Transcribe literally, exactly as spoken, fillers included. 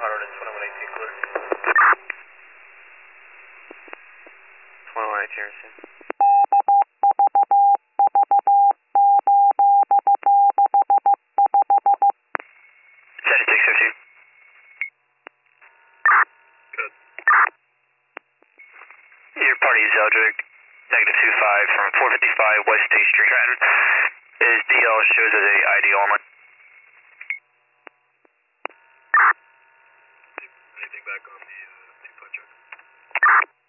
Colorado twenty-one eighteen clear. twenty-one eighteen, receive. seventy-six fifty. Good. Your party is Eldrick, negative two five from four fifty-five West State Street. Trenton. His D L shows as a I D only. Anything back on the uh, two-foot truck?